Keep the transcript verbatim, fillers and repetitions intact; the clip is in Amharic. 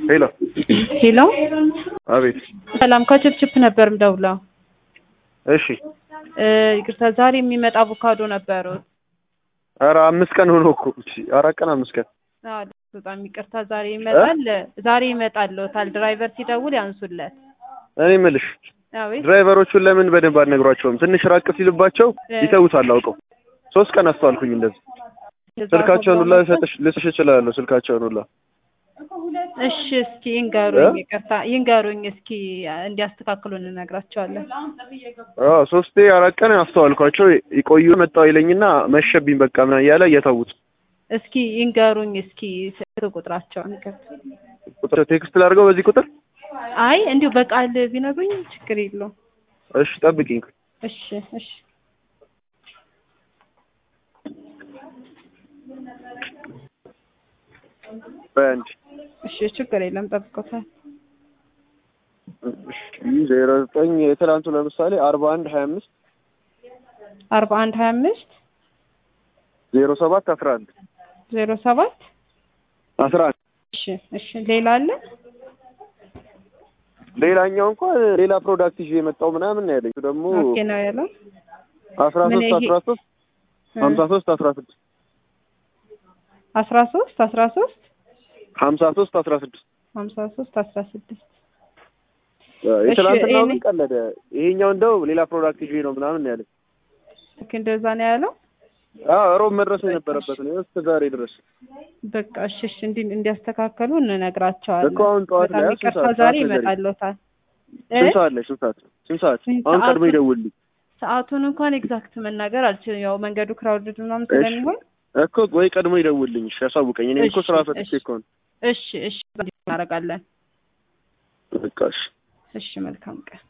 ሄሎ ሄሎ አቤት ሰላም ከችፕችፕ ነበር ምደውለው። እሺ እ ይቅርታ ዛሬ የሚመጣ አቮካዶ ነበር። ኧረ አምስት ቀን ሆኖ እኮ እሺ አራት ቀን አምስት ቀን አዎ በጣም ይቅርታ ዛሬ ይመጣል ዛሬ ይመጣልዎታል ድራይቨር ሲደውል ያንሱለት። እኔ የምልሽ አቤት ድራይቨሮቹን ለምን በደንብ አትነግሯቸውም? ትንሽ ራቅ ሲሉባቸው ይተውታል አውቀው። ሶስት ቀን አስተዋልኩኝ እንደዚህ ስልካቸውን ሁላ ልሰጥሽ ልስጥሽ እችላለሁ ስልካቸውን ሁላ። እሺ እስኪ ይንገሩኝ ይቅርታ ይንገሩኝ እስኪ እንዲያስተካክሉ እንነግራቸዋለን። አዎ ሶስቴ አራት ቀን አስተዋልኳቸው ይቆዩ መጣው ይለኝና መሸብኝ በቃ ምናምን እያለ እየተውት። እስኪ ይንገሩኝ እስኪ ስልክ ቁጥራቸውን ይቅርታ ቁጥር ቴክስት ላድርገው በዚህ ቁጥር? አይ እንዲሁ በቃል ቢነግሩኝ ችግር የለውም። እሺ ጠብቂኝ። እሺ እሺ በአንድ እሺ ችግር የለም ጠብቆታል። እሺ ዜሮ ዘጠኝ የትላንቱ ለምሳሌ አርባ አንድ ሀያ አምስት አርባ አንድ ሀያ አምስት ዜሮ ሰባት አስራ አንድ ዜሮ ሰባት አስራ አንድ እሺ እሺ ሌላ አለ? ሌላኛው እንኳን ሌላ ፕሮዳክት ይዤ የመጣው ምናምን ነው ያለኝ ደግሞ ኦኬ ነው ያለው አስራ ሶስት አስራ ሶስት ሀምሳ ሶስት አስራ ስድስት አስራ ሶስት አስራ ሶስት ሀምሳ ሶስት አስራ ስድስት ሀምሳ ሶስት አስራ ስድስት የትላንትናው ግን ቀለደ። ይሄኛው እንደው ሌላ ፕሮዳክት ይዤ ነው ምናምን ነው ያለኝ። ኦኬ እንደዛ ነው ያለው? አዎ ሮብ መድረስ የነበረበት ነው እስከ ዛሬ ድረስ። በቃ እሺ እሺ እንዲህ እንዲያስተካከሉ እንነግራቸዋለን። እኮ አሁን ጠዋት ላይ ይቅርታ ዛሬ ይመጣልዎታል። ስንት ሰዓት ላይ ስንት ሰዓት ስንት ሰዓት አሁን ቀድሞ ይደውልልኝ። ሰዓቱን እንኳን ኤግዛክት መናገር አልችልም ያው መንገዱ ክራውድድ ምናምን ስለሚሆን እኮ ወይ ቀድሞ ይደውልልኝ እሺ ያሳውቀኝ። እኔ እኮ ስራ ፈትቼ እኮ ነው። እሺ እሺ እናደርጋለን። በቃ እሺ እሺ መልካም ቀን።